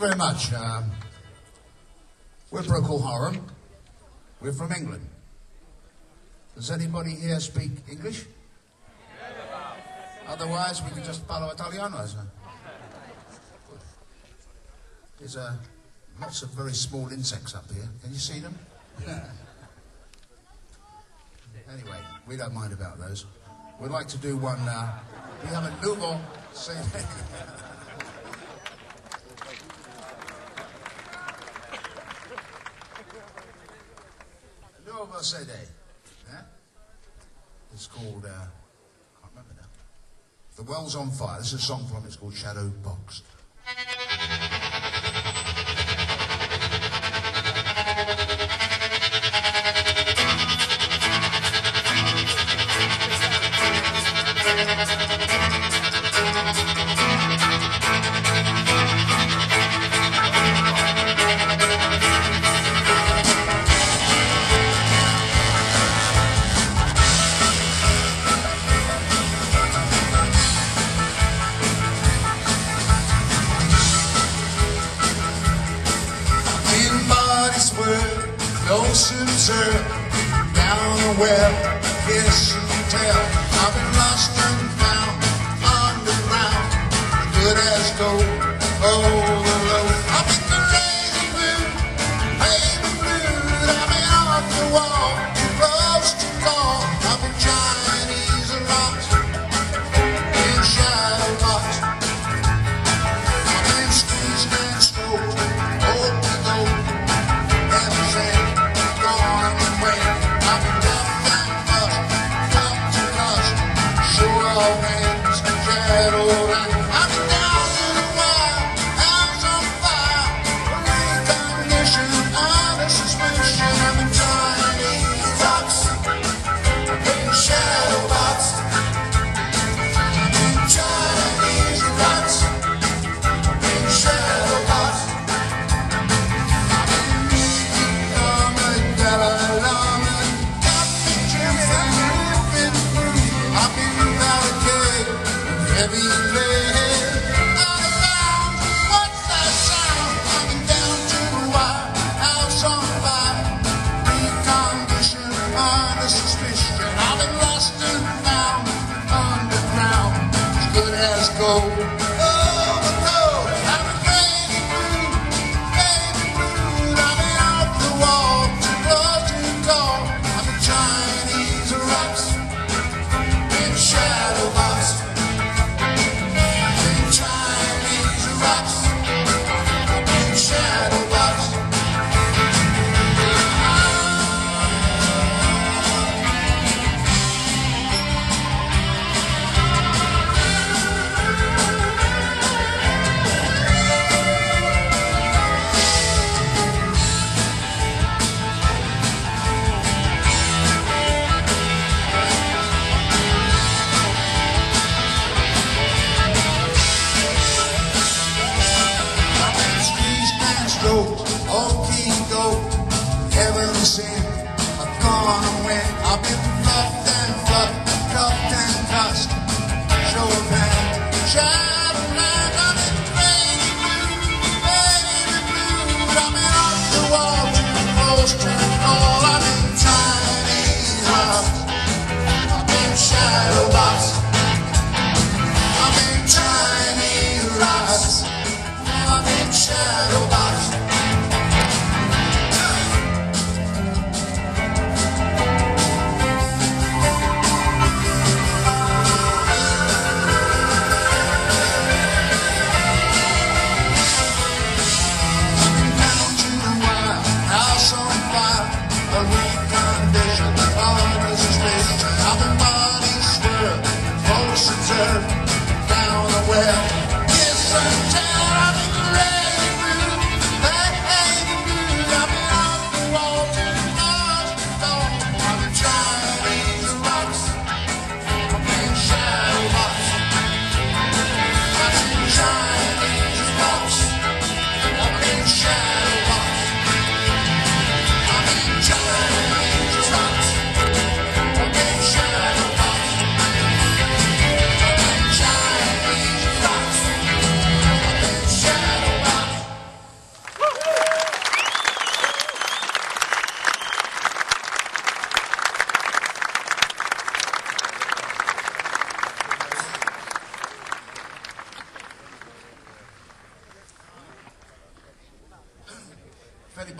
very much. We're Procol Harum. We're from England. Does anybody here speak English? Otherwise, we can just parlo italiano. There's lots of very small insects up here. Can you see them? Anyway, we don't mind about those. We'd like to do one. We have a nouveau CD. Nouveau CD. Yeah? It's called. I can't remember now. The World's on Fire. This is a song from it. It's called Shadow Box. Down the well, kiss and tell. I've been lost and found underground, good as gold. Oh, the low. I've been crazy blue, baby blue. I've been off the wall, too close to call. I've been Chinese and rocks in shadow box. I've been squeezed and stroked, old to gold. Everything.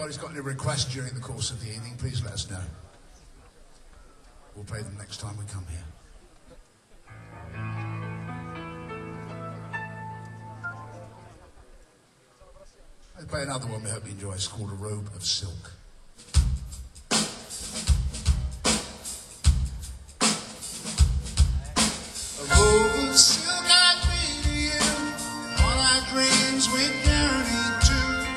anybody's got any requests during the course of the evening, please let us know. We'll play them next time we come here. I'll play another one we hope you enjoy. It's called A Robe of Silk. A robe of silk I made to you, all our dreams we journey to,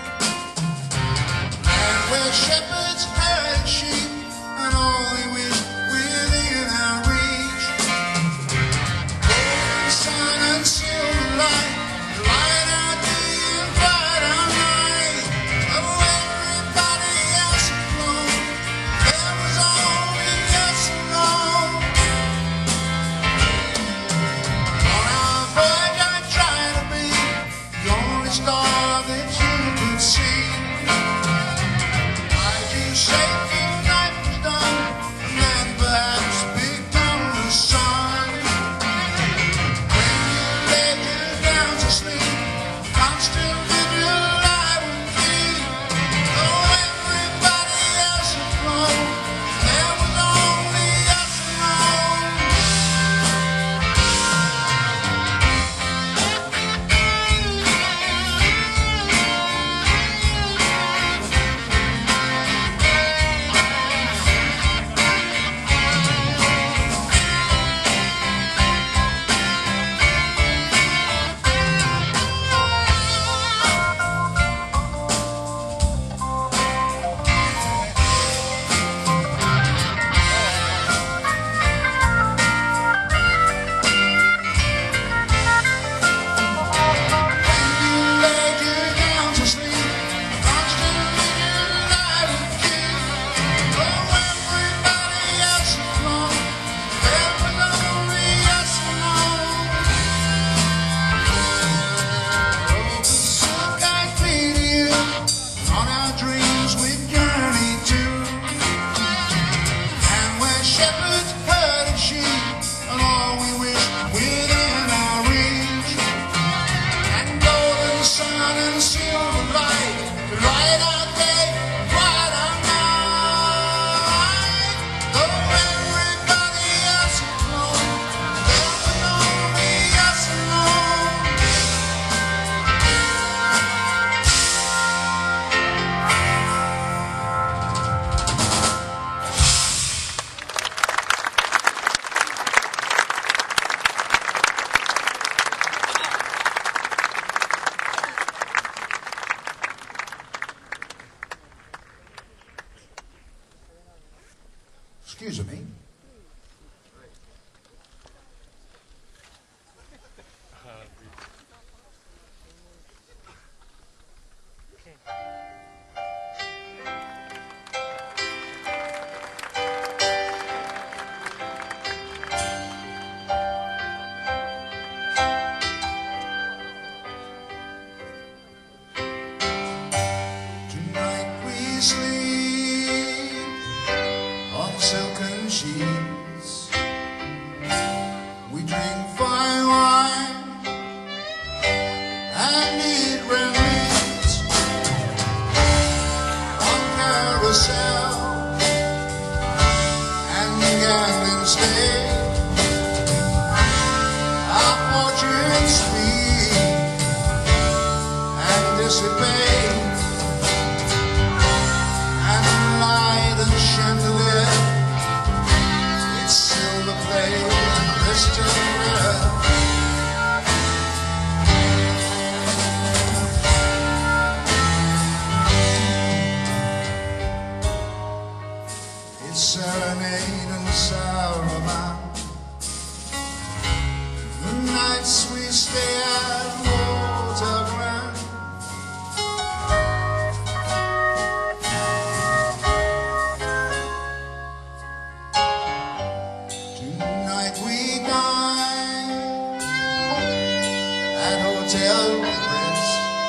and where shepherds herd sheep, and all we wish within our reach. Golden sun and silver light, light our day and bright our night. Oh, everybody else alone, there was only us alone. On our voyage I tried to be the only star that you could see. Why'd you say the night was done, and then perhaps become the sun? When you laid you down to sleep, I'm still in your life with me. Though everybody else had flown, there was only us alone. Shepherds herding sheep, and all we wish within our reach. And golden sun and silver light, to light our day, bright our night. Though everybody else had flown, there was only us alone. Excuse me. Tonight we sleep on silken sheets. We drink fine wine and eat red meat on carousel and gambling state. Our fortunes speak and dissipate, and light and chandelier, it's silver plate, crystal clear. It's serenade and saraband, the nights we stay at Waterground. Tonight we dine at Hotel Ritz,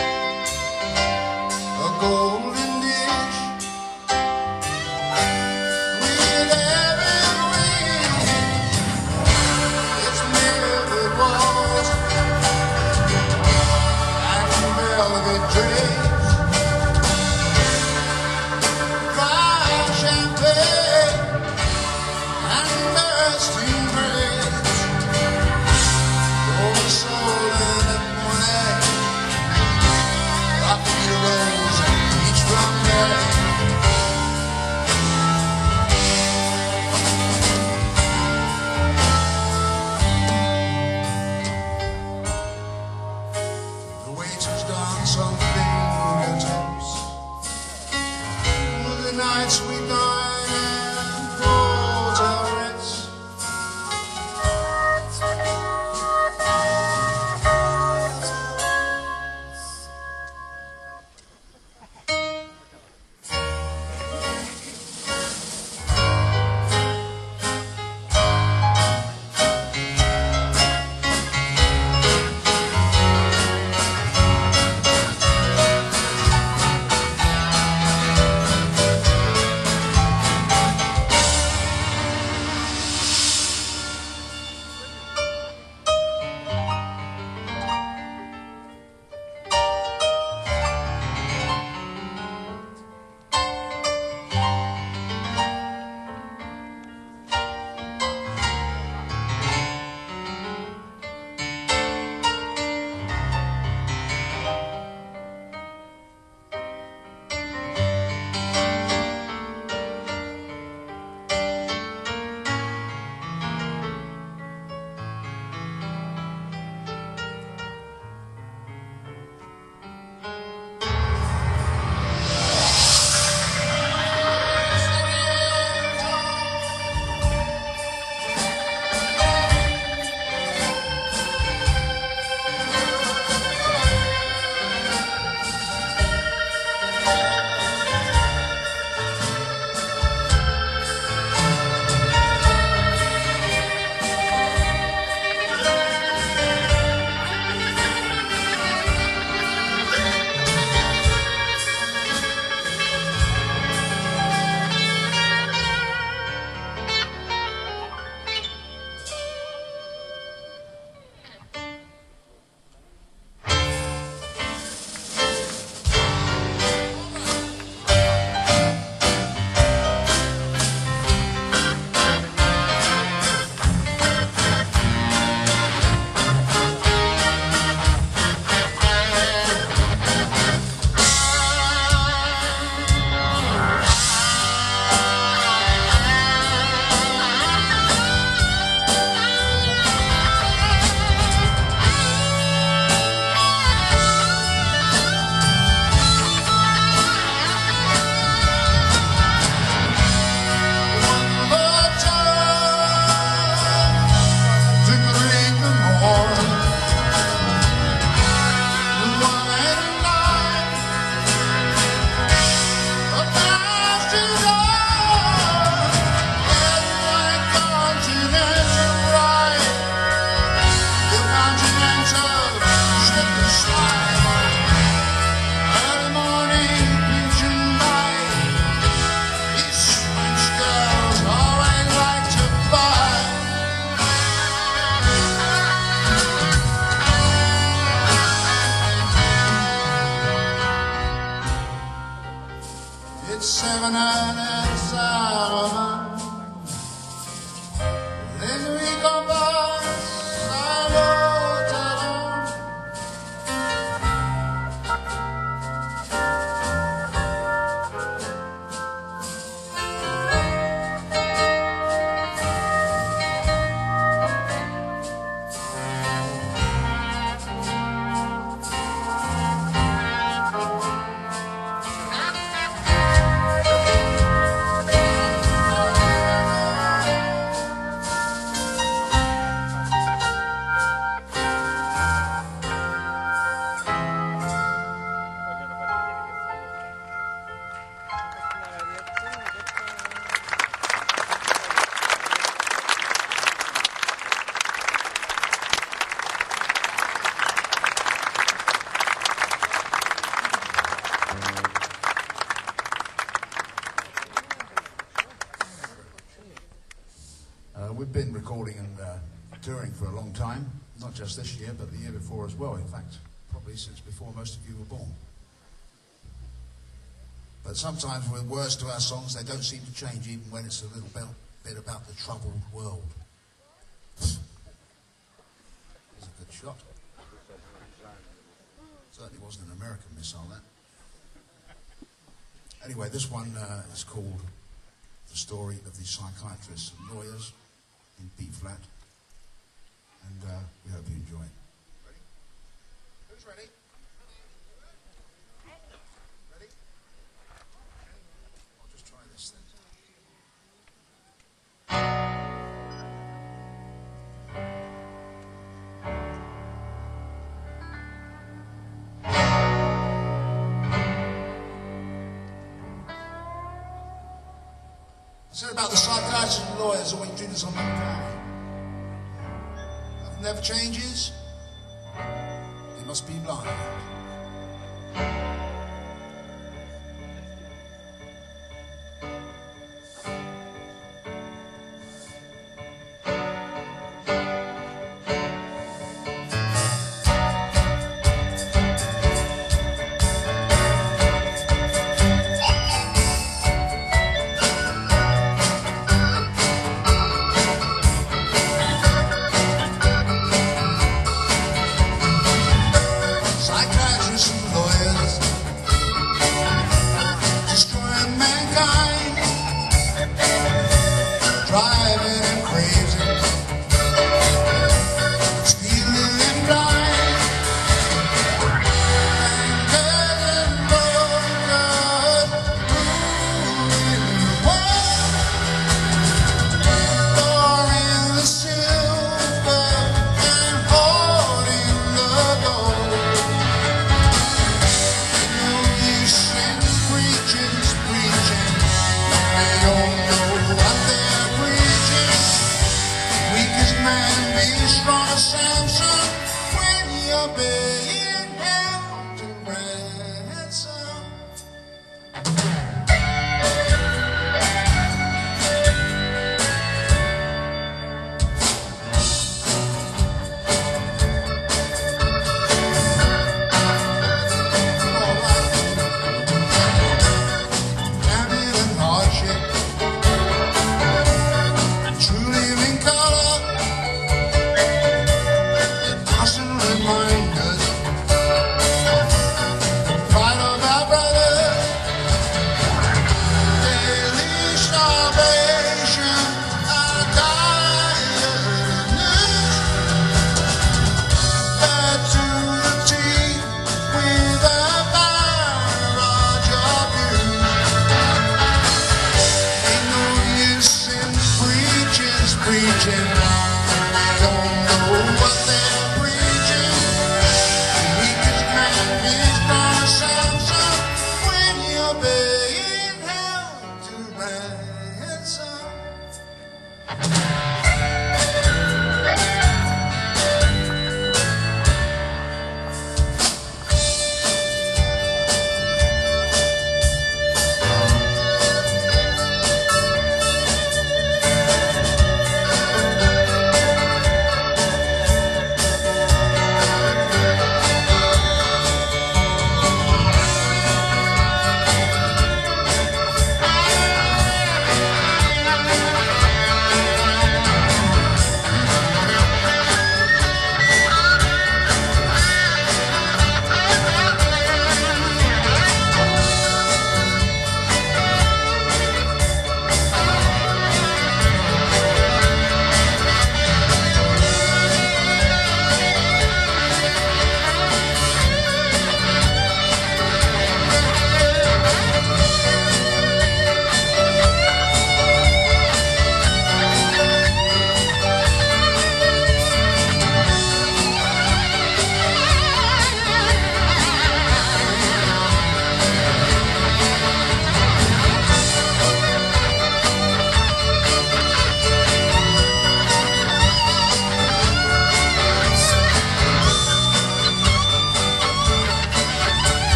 a golden dish with everything. It's mirrored walls and velvet drapes. we've been recording and touring for a long time, not just this year, but the year before as well. In fact, probably since before most of you were born. But sometimes with words to our songs, they don't seem to change even when it's a little bit about the troubled world. That's a good shot. Certainly wasn't an American missile, that. Anyway, this one is called The Story of the Psychiatrists and Lawyers in B flat. And we hope you enjoy it. Ready? Who's ready? Ready? I'll just try this then. I said about the psychiatrists and lawyers always do this on my guy. Nothing never changes. He must be blind.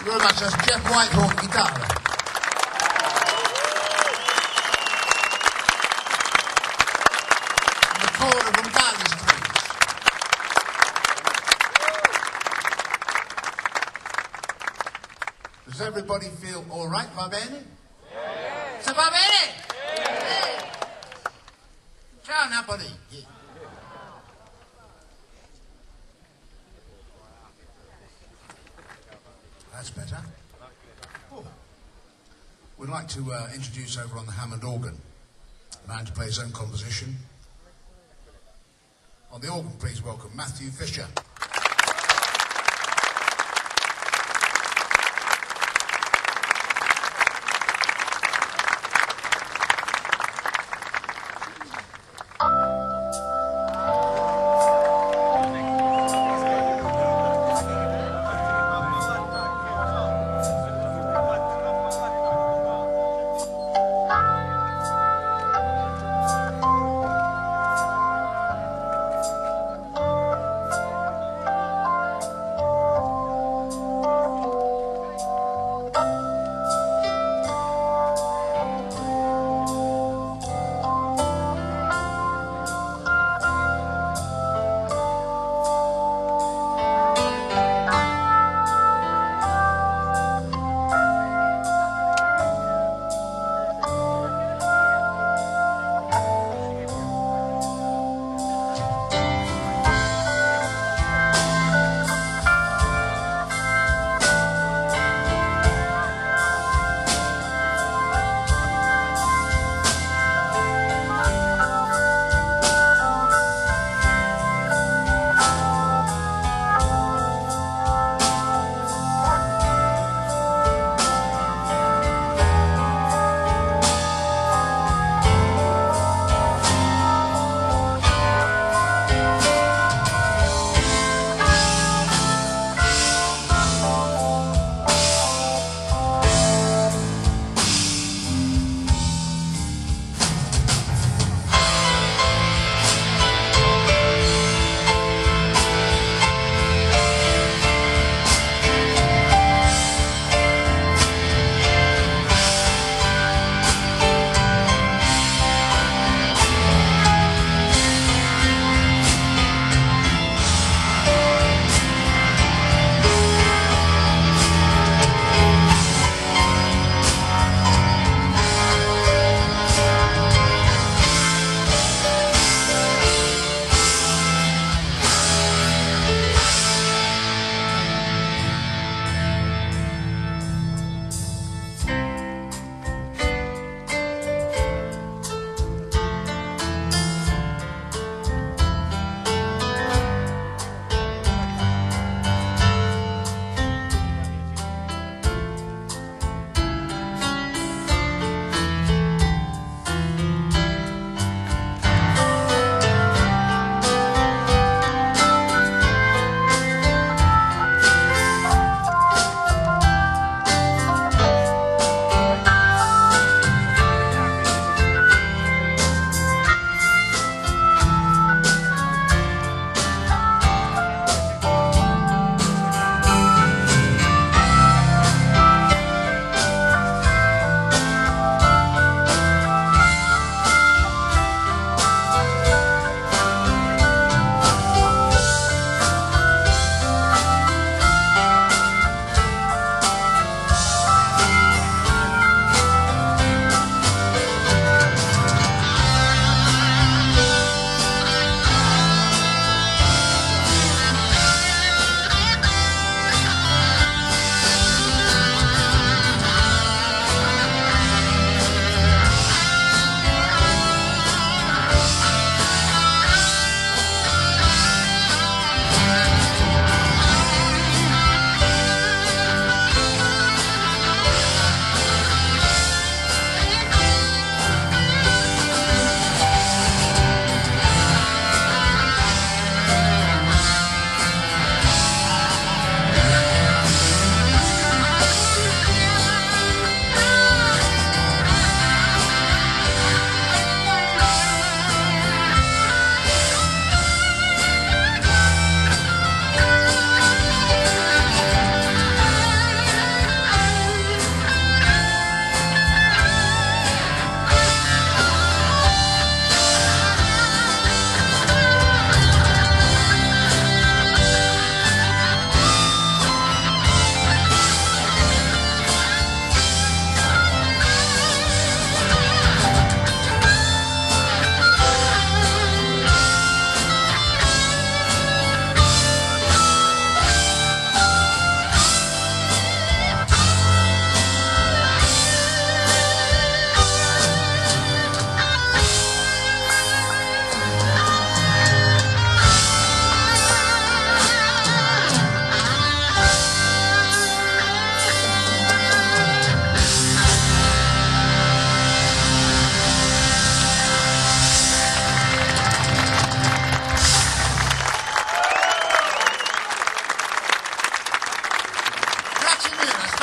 very much. That's Jeff Whitehall, guitar. And the chord from Garden Street. Does everybody feel all right, va bene? Se va bene? Ciao Napoli. That's better. Oh. We'd like to introduce over on the Hammond organ a man to play his own composition. On the organ, please welcome Matthew Fisher.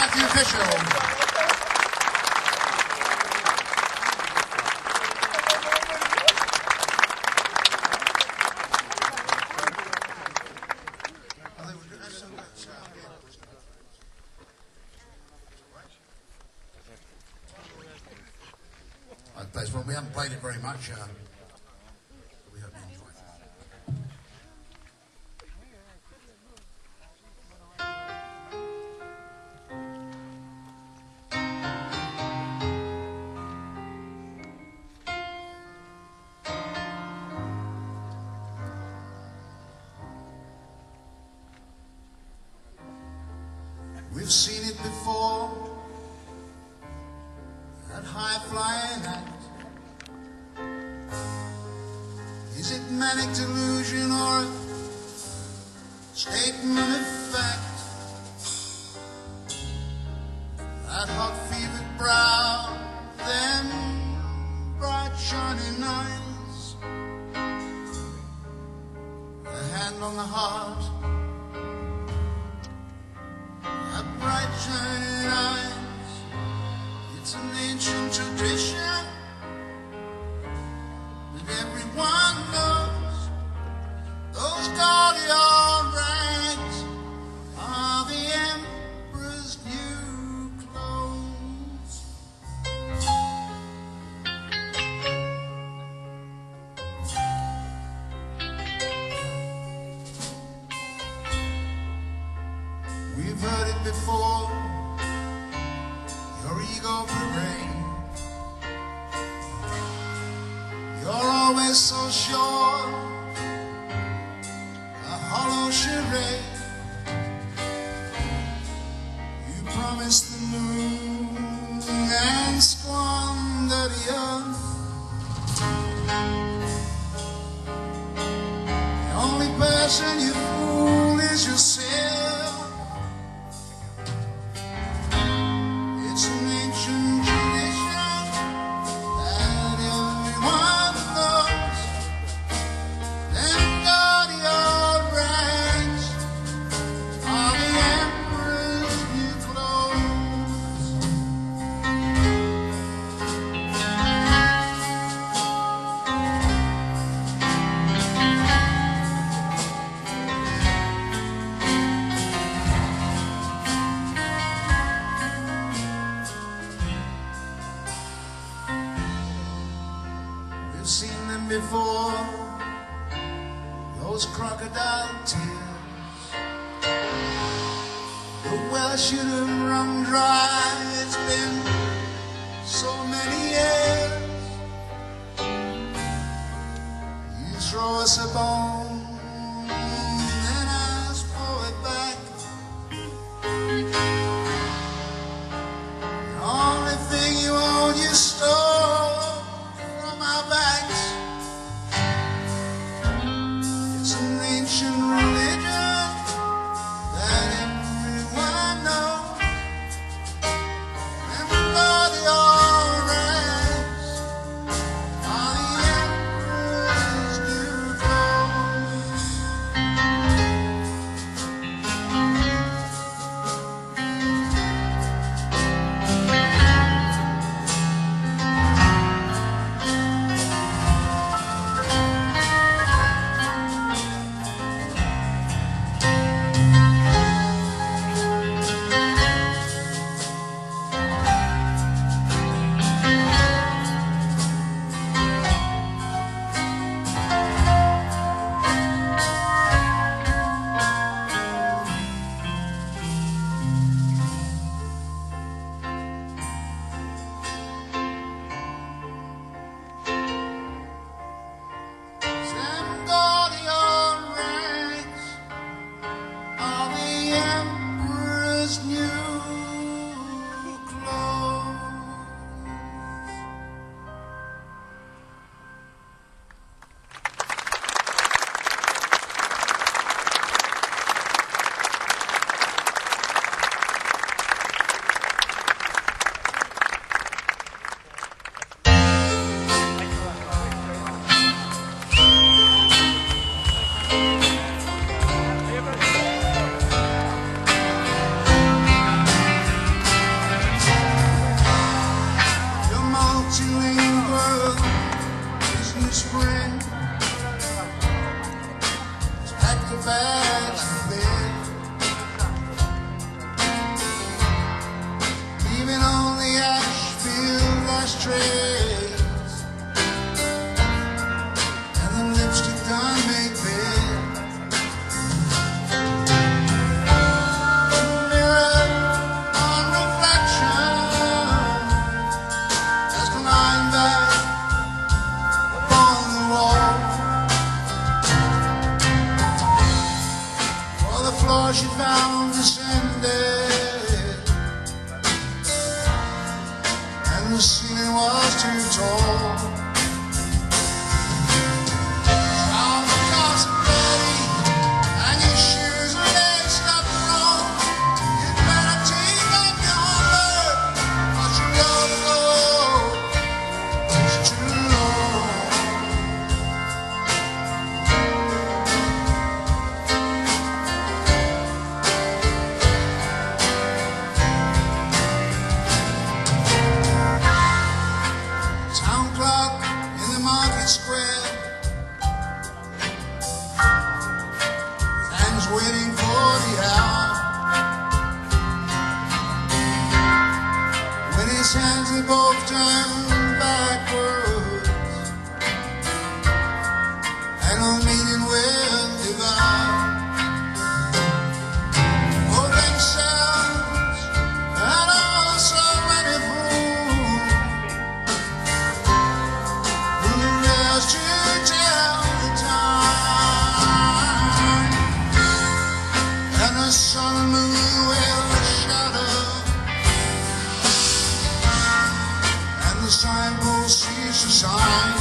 Matthew Fisher. Well, we haven't played it very much. We hope you enjoy it. We've seen it before, that high-flying act. Is it manic delusion or a statement of fact? That hot-fevered brow, them bright shining eyes, the hand on the heart, that bright shining eyes. It's an ancient tradition that everyone knows. Those guardian ranks are the emperor's new clothes. We've heard it before, your ego parade. You're always so sure, a hollow charade. You promised the moon and squandered the earth. The only person you fool is yourself. It's an ancient tradition that everyone knows. Them guardian ranks are the emperor's new clothes. We've seen them before, those crocodile tears. The well should have run dry. It's been so many years. You throw us a bone and ask for it back. The only thing you own you stole from our backs. It's an ancient religion that everyone knows. Everybody all ranks are the emperor's new clothes. floor she found descended, and the ceiling was too tall. Found the closet dirty, and your shoes and legs stuck wrong. You'd better take off your homework, 'cause your road to go is too long. Town clock in the market square, hands waiting for the hour. When his hands they both turn backwards, and a meeting will devour both themselves and also many fools who dares to tell the time, and the sun and moon will shadow, and the signpost cease to shine.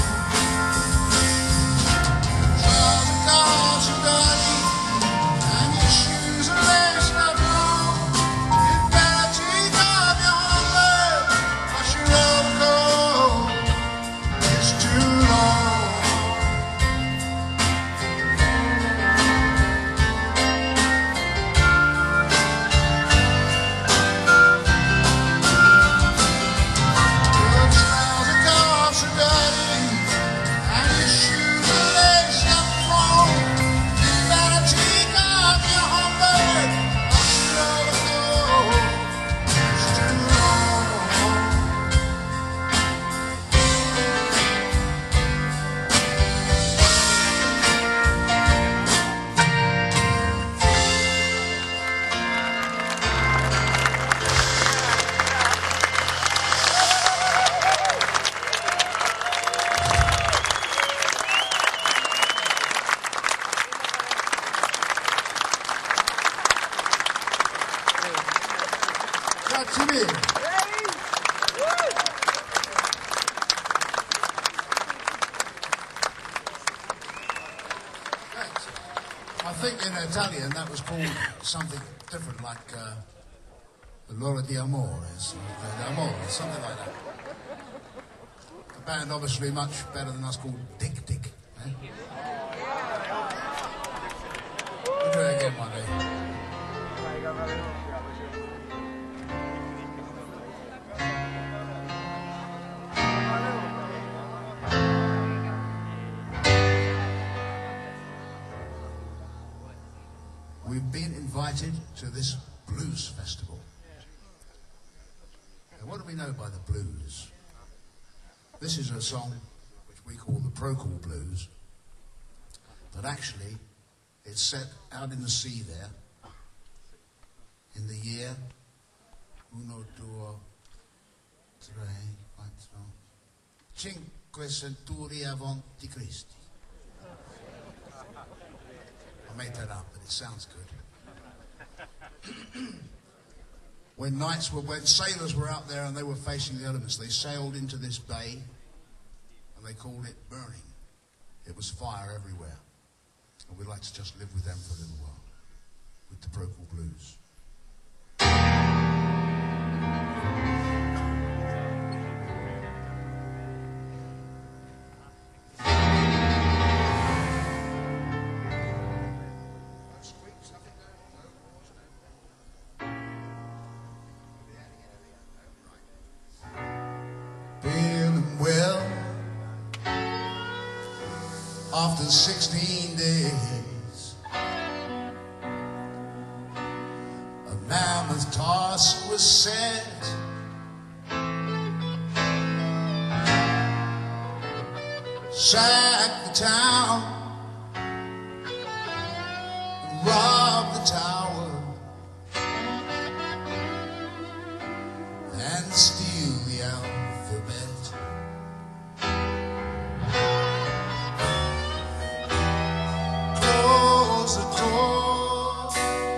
Clouds and clouds are dirty, and your shoes are laced up wrong. You'd better take off your homework, 'cause your road to go is too long. The clouds and clouds are dirty, and your shoes are laced up wrong. You'd better take off your homework, 'cause your road to go is too long. Grazie mille. Thanks. I think in Italian that was called something different, like L'ora di amore, something like that. The band obviously much better than us, called Dick Dick. Eh? We'll do it again one day. We've been invited to this blues festival. Now, what do we know by the blues? This is a song which we call the Procol Blues, but actually it's set out in the sea there in the year 1, 2, 3, 4, 5 centuri avanti Christi. I made that up, but it sounds good. When sailors were out there and they were facing the elements, they sailed into this bay and they called it burning. It was fire everywhere. And we'd like to just live with them for a little while, with the Procol Blues. Feeling well after 16 days, a mammoth task was set. Sack the town, rob the tower, and steal the alphabet. Close the door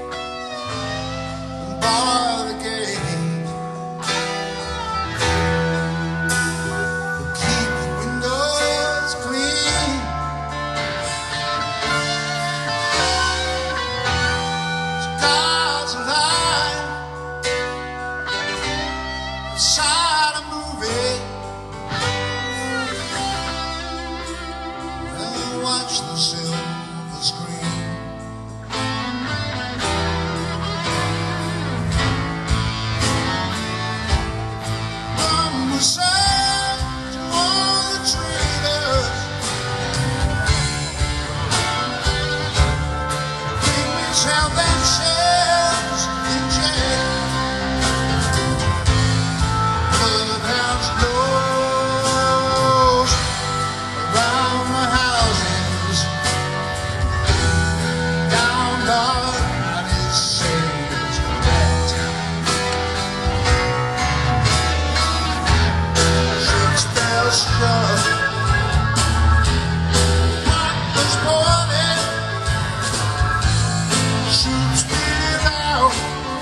just this morning shoots me out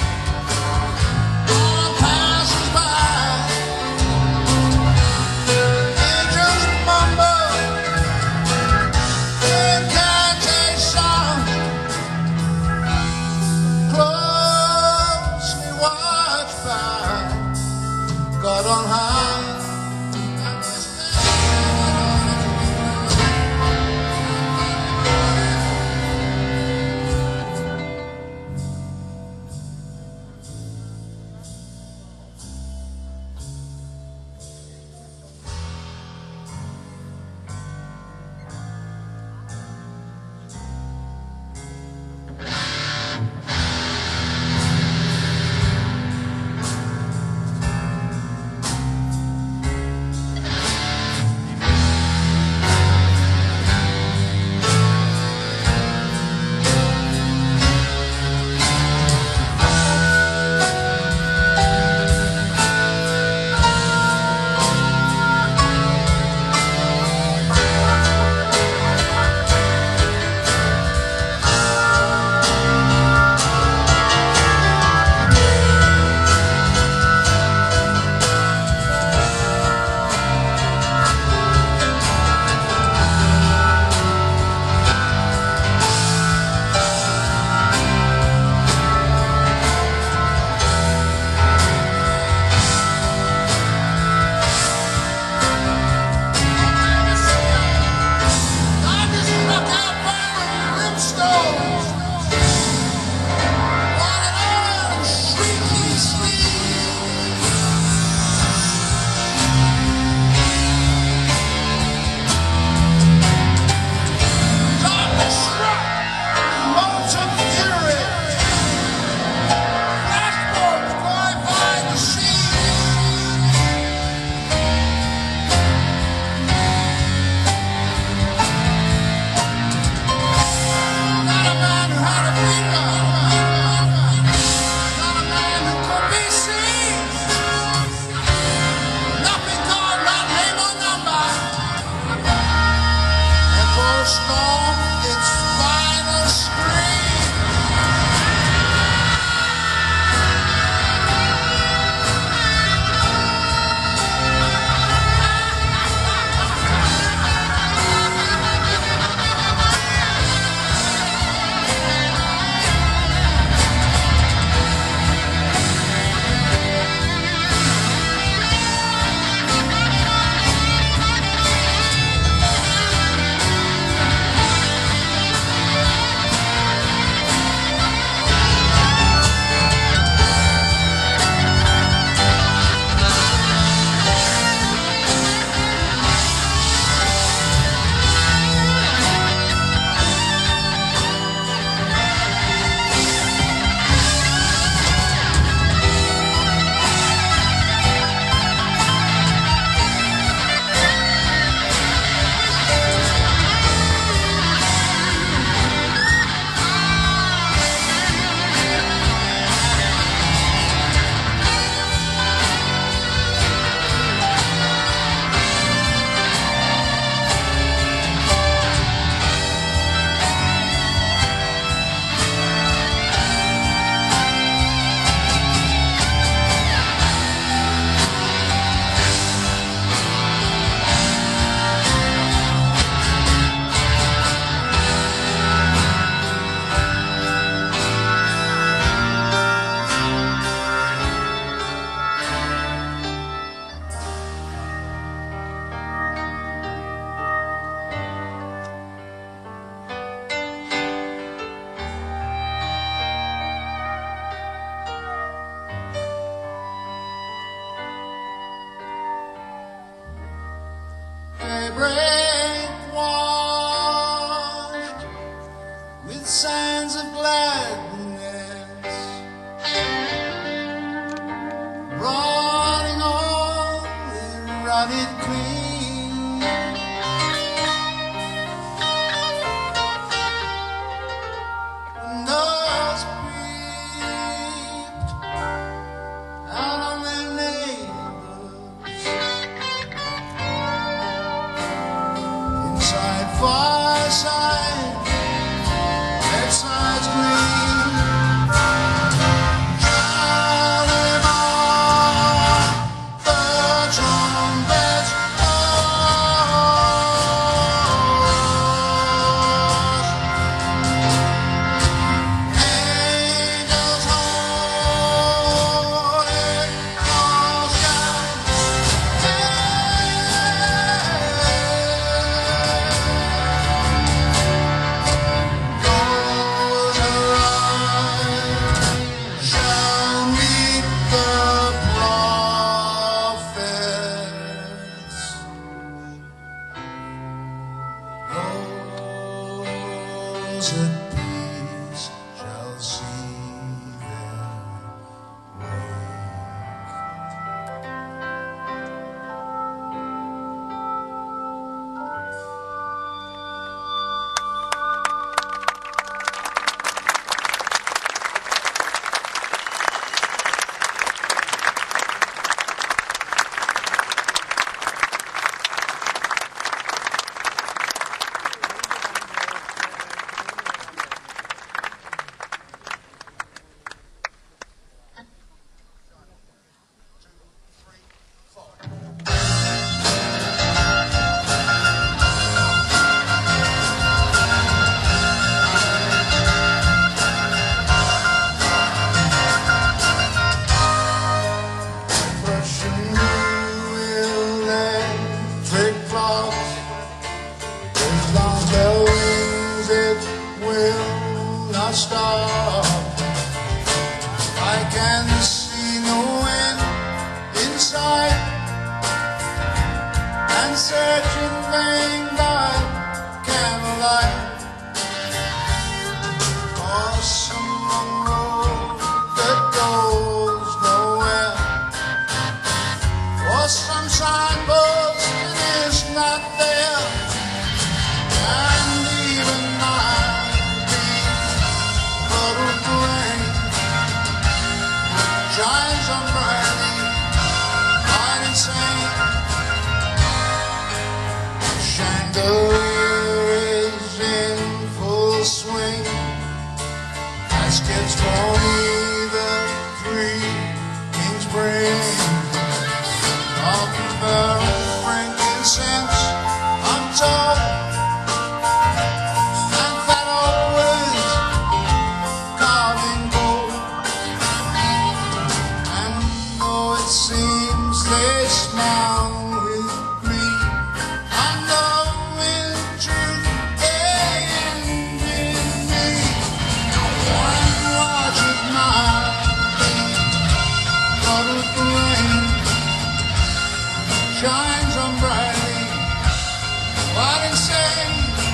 on passers by. Angels mumble incantation, closely watched by God on high. searching vain by candlelight for some road that goes nowhere, for some signpost that is not there, and even I'll be puddled rain shines on brightly, hard insane. Chandelier is in full swing. Baskets for me the three kings bring. Of myrrh and frankincense, I'm told, and that always carving gold. And though it seems they smile with greed, I know in truth they envy me. One watches my puddled rain shines on brightly, what insane.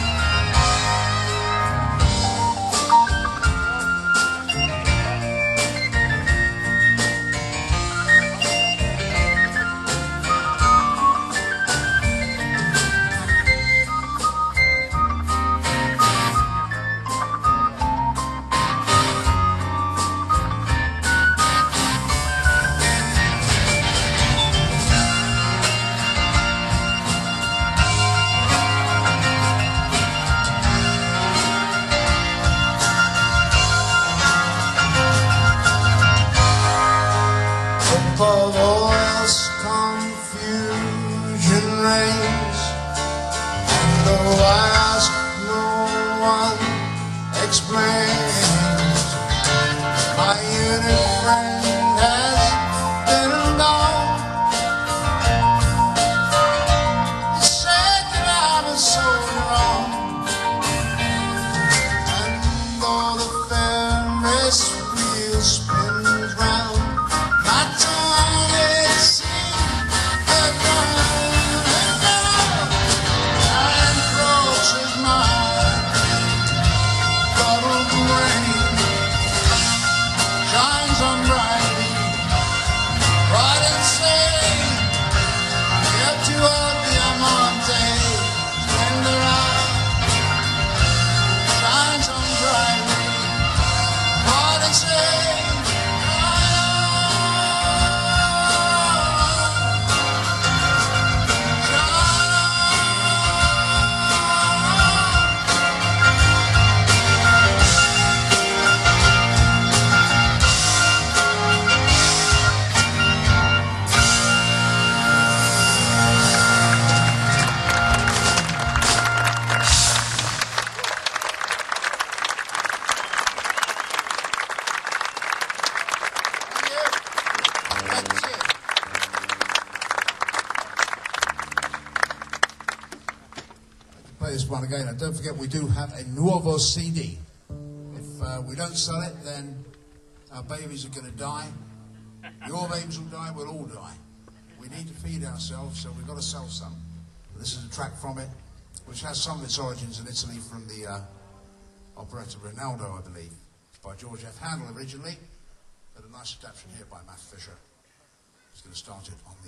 Above all else, confusion reigns, and though I ask, no one explains. My unit friend has been and gone. He said that I was so wrong, and though the Ferris wheel spins round, my tongue it seems had run and gone, and approaches my puddled rain shines on brightly, bright and sane. Up to all Diamante, splendor out, shines on brightly, bright and sane. Play this one again, and don't forget we do have a Nuovo CD. If we don't sell it, then our babies are going to die. Your babies will die, we'll all die. We need to feed ourselves, so we've got to sell some. This is a track from it, which has some of its origins in Italy from the operetta Rinaldo, I believe. It's by George F. Handel originally, but a nice adaptation here by Matt Fisher. He's going to start it on the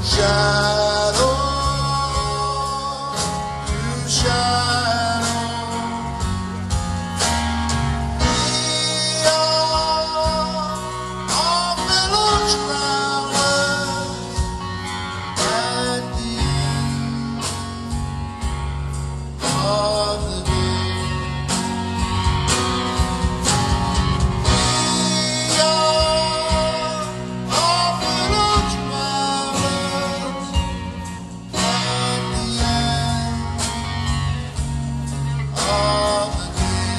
Shadow, you shadow. We are all fellow travelers at the end of the day. We are all fellow travelers at the end of the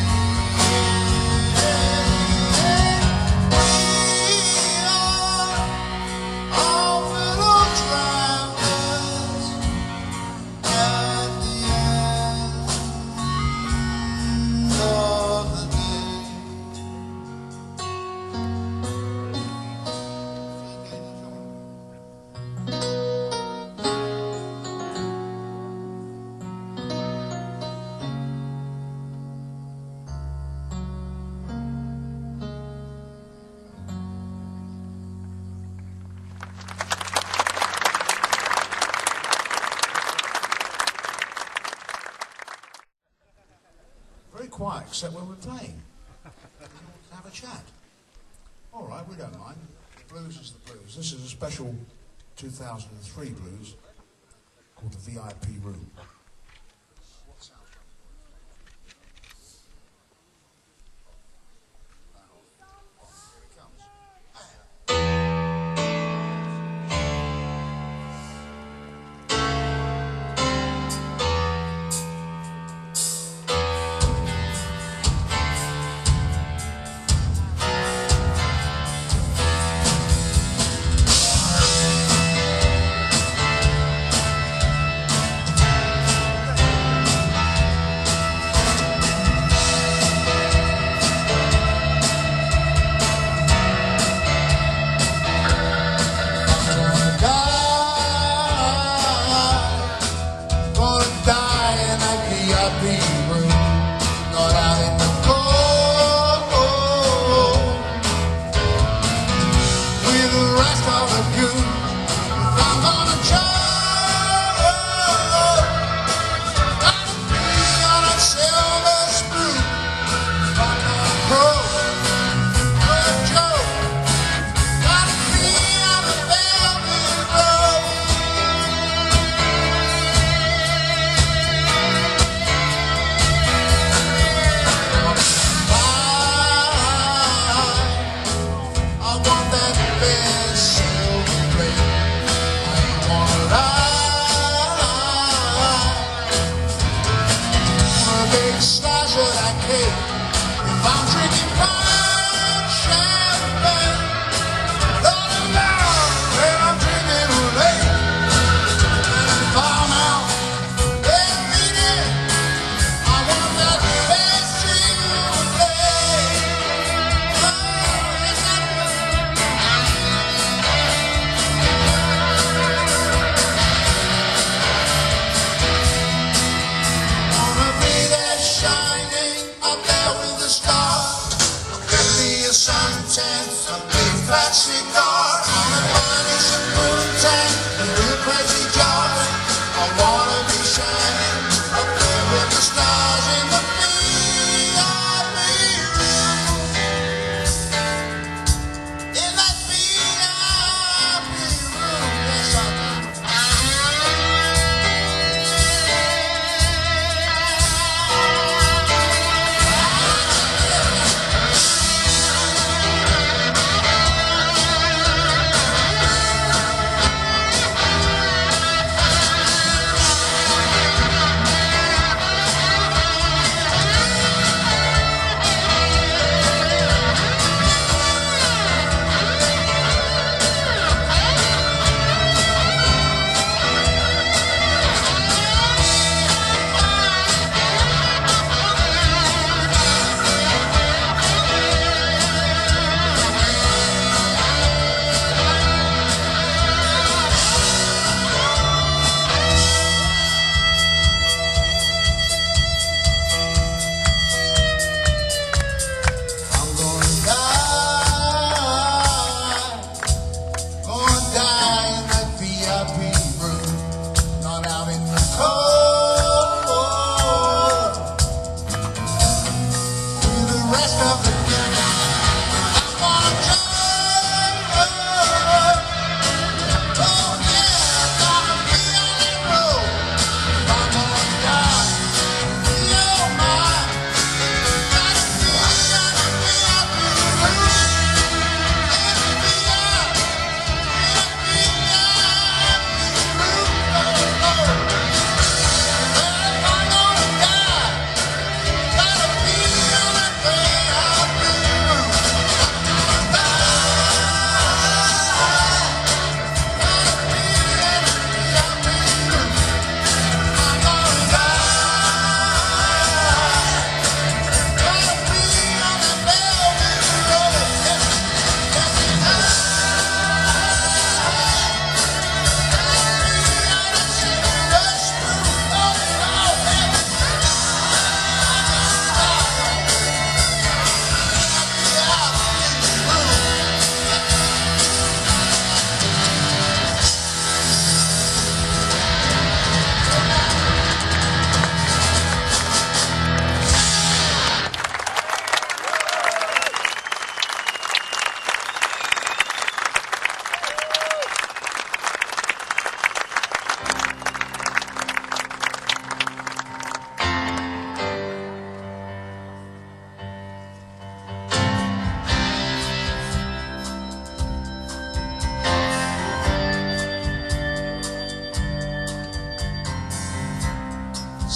day. We are all fellow travelers at the end of the day. Very quiet, except when we're playing. Have a chat. All right, we don't mind. The blues is the blues. This is a special 2003 blues called the VIP Room. Here it comes.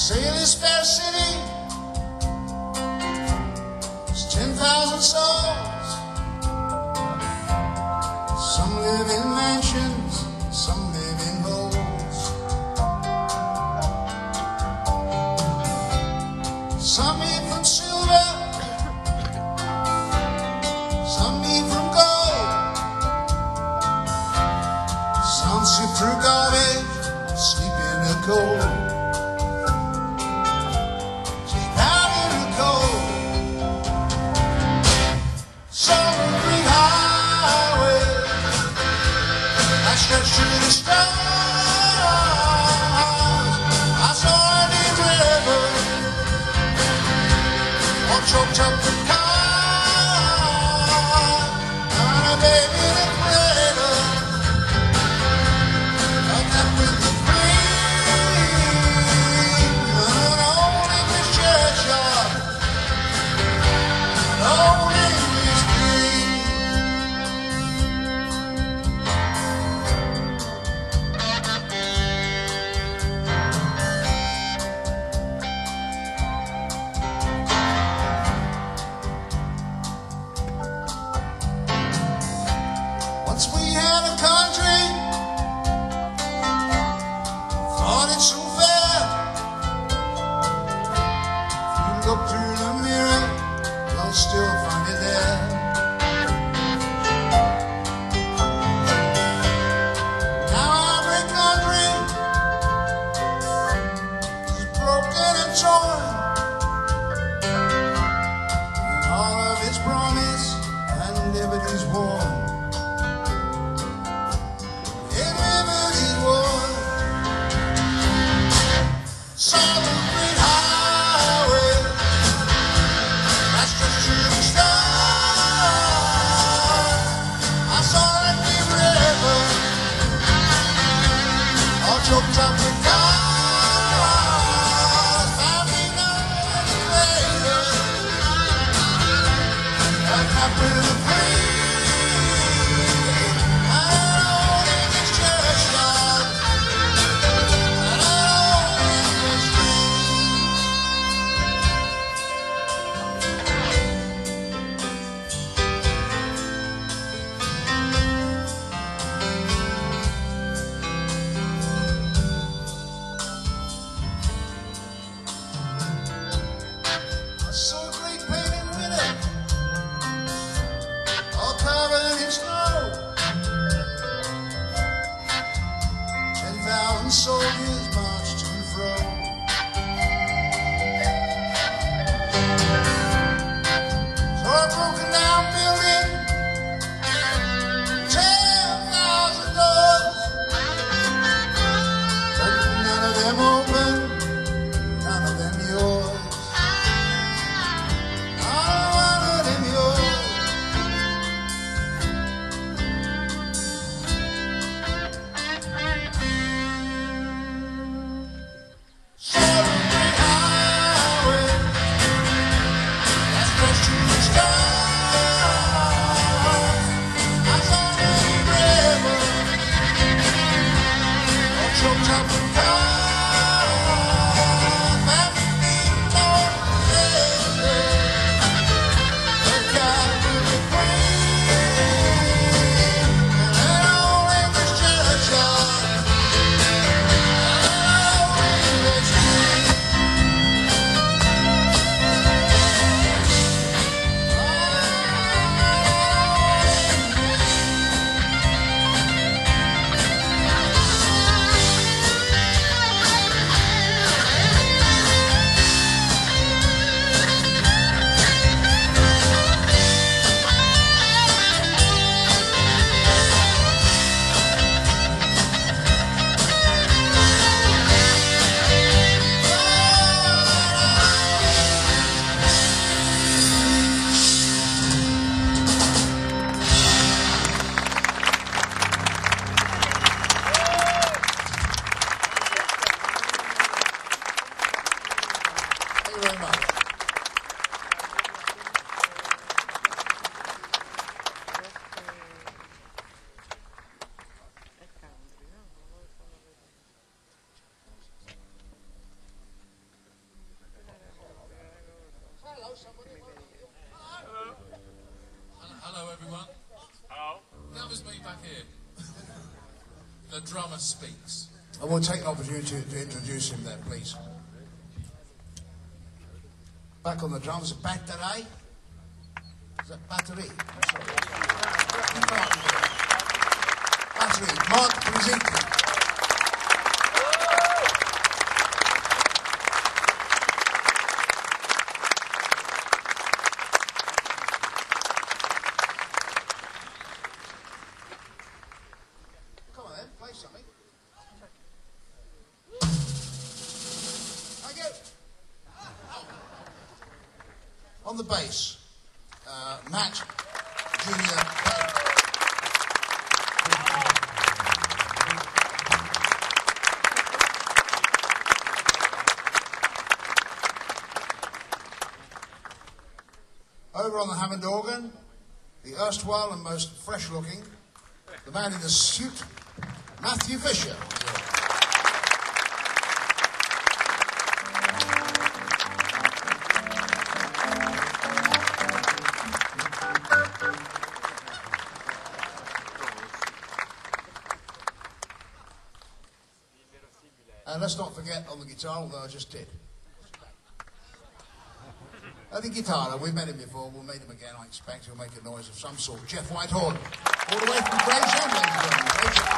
Say this fair city is 10,000 souls. Some live in mansions, some live in holes. Some eat from silver, some eat from gold. Some sift through garbage, sleep in the cold. Stretch to the stars. I saw a deep river, all choked up the car, and a baby in a cradle, up that with the queen, an old English churchyard, an old English dream. Once we had a country, thought it so fair. If you look through the mirror, you'll still find it there. Now every country is broken and torn, and all of its promise and liberty's worn. Choked up with cars, 5 years later, I'm not with a queen, an old English churchyard, an old English so great painted winter, all covered in snow. 10,000 soldiers marched to and fro. So a broken down building, 10,000 doors, but none of them open, none of them yours. Choked up with cars, 5 feet long, the guy with the queen, an old English churchyard, an old English dream. The drummer speaks. I will take an opportunity to introduce him then, please. Back on the drums, battery. Is that battery? Sorry. Battery, Mark Brzezinski. Come on then, play something. Thank you. On the bass, Matt Junior Pegg. Over on the Hammond organ, the erstwhile and most fresh-looking, the man in the suit, Matthew Fisher. And let's not forget on the guitar, although I just did. The guitar, we've met him before, we'll meet him again, I expect. He'll make a noise of some sort. Jeff Whitehorn, all the way from Gravesend, ladies and gentlemen.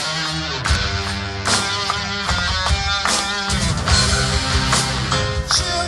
Gravesend.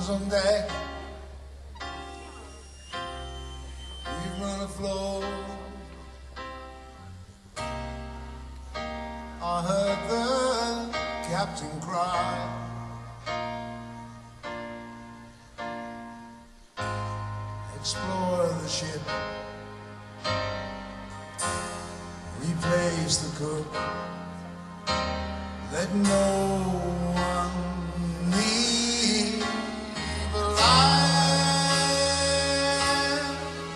someday we've run afloat. I heard the captain cry, explore the ship, replace the cook, let no one leave alive.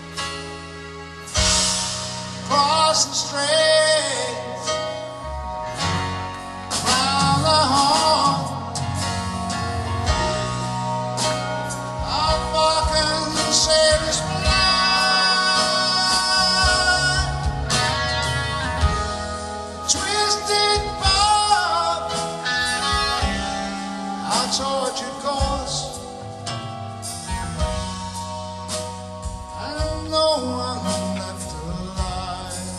Cross the straits, round the horn, I'll fucking say this blind, twisted bob, our tortured course, and no one left alive.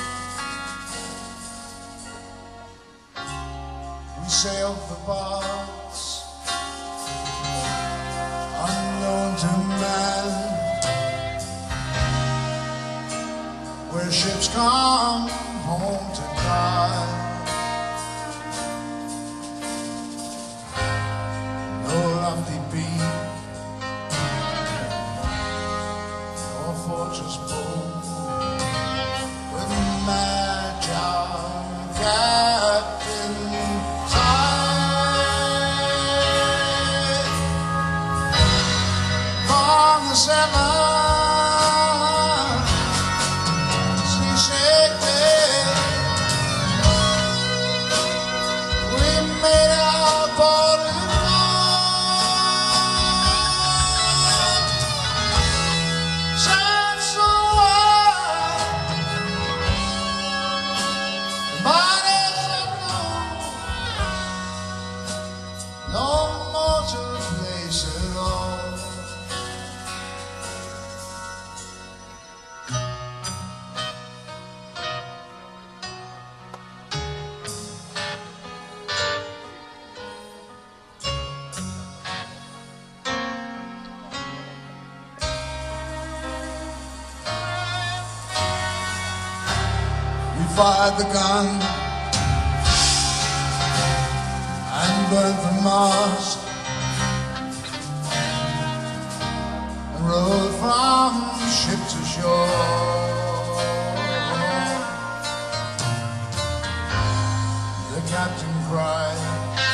We sailed the bars, unknown to man, where ships come home to die. No lofty peak or fortress bold, with magi captain tide on the cellar. We fired the gun and burned from Mars and rode from ship to shore. The captain cried,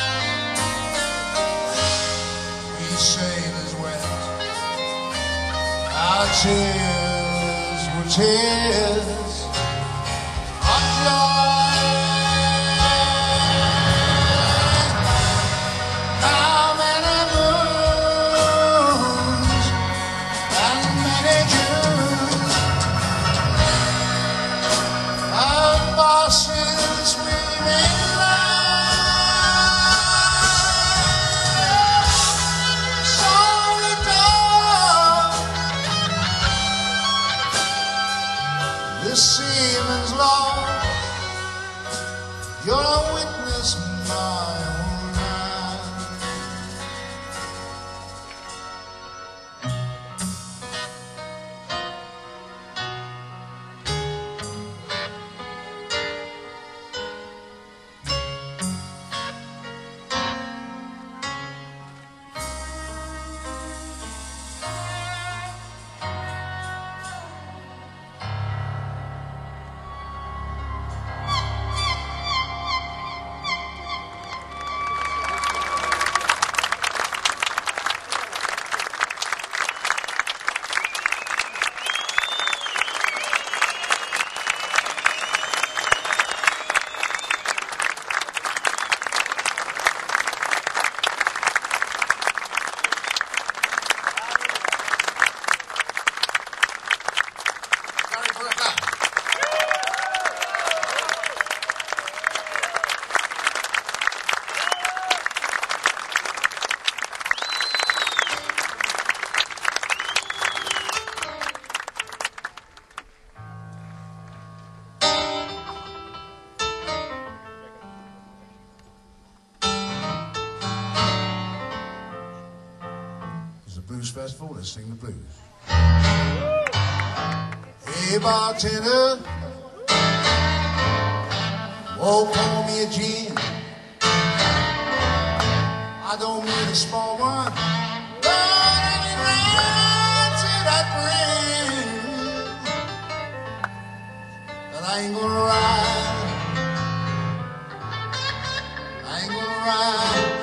we sailors wept, our tears were tears of joy. How many moons and many Junes of bosses we made life. Sorry, dog, this seaman's law. Festival. Let's sing the blues. Hey, bartender, oh, pour me a gin. I don't need a small one, but any rounds that bring. And I ain't gonna ride, I ain't gonna ride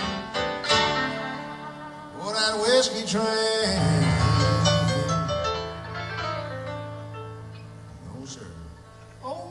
for that whiskey train. No, sir. Oh.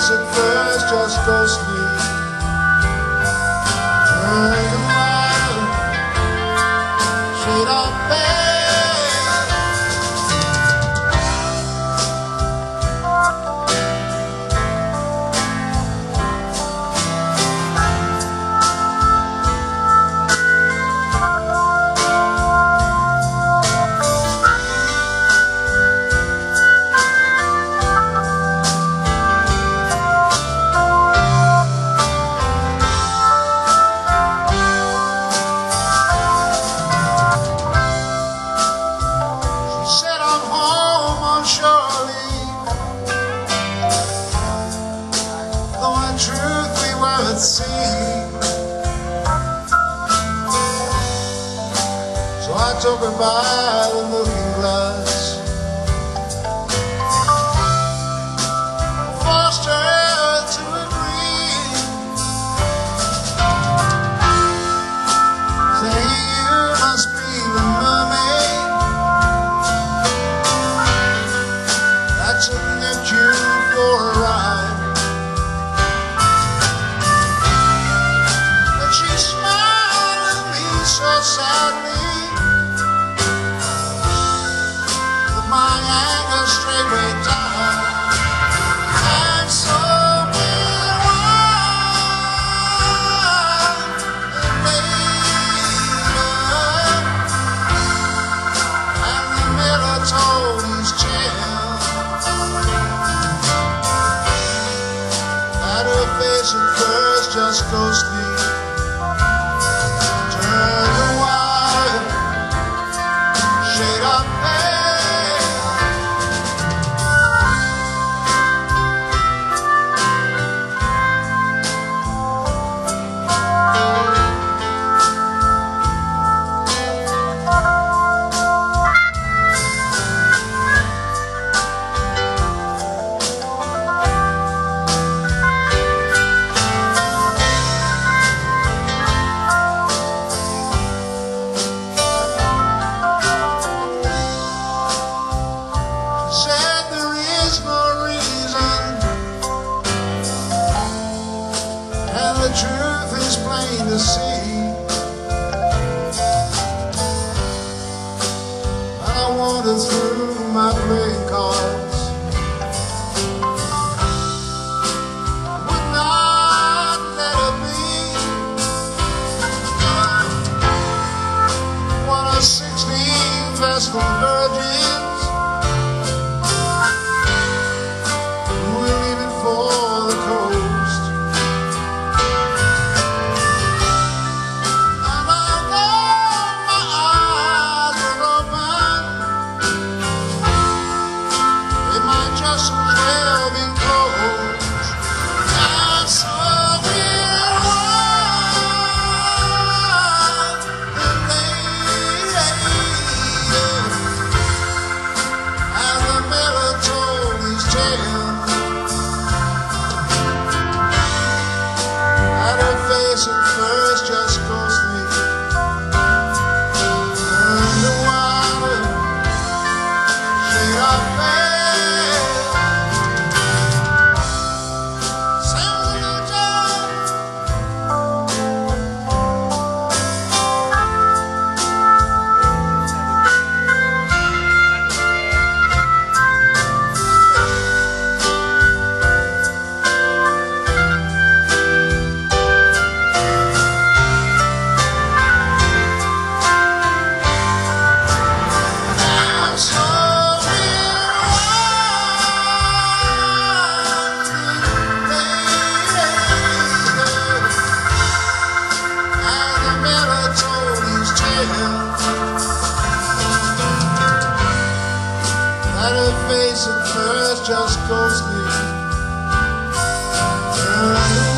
face at first just ghostly. Turn the water, shade of truth we weren't seeing. So I took her by the looking glass, forced her to agree, saying you must be the mermaid that took Neptune for a ride. So sadly, with my anger straight way down, and so we're wild later, and the miller told his tale that her face at first just ghostly. The truth is plain to see. I wandered through my playing cards, would not let her be one of 16 vestal virgins who were leaving for the coast. Just well been close, and so we're wild and later, and the miller told his tale that her face at first just ghostly. Underwater, shade of pale. That her face at first just ghostly.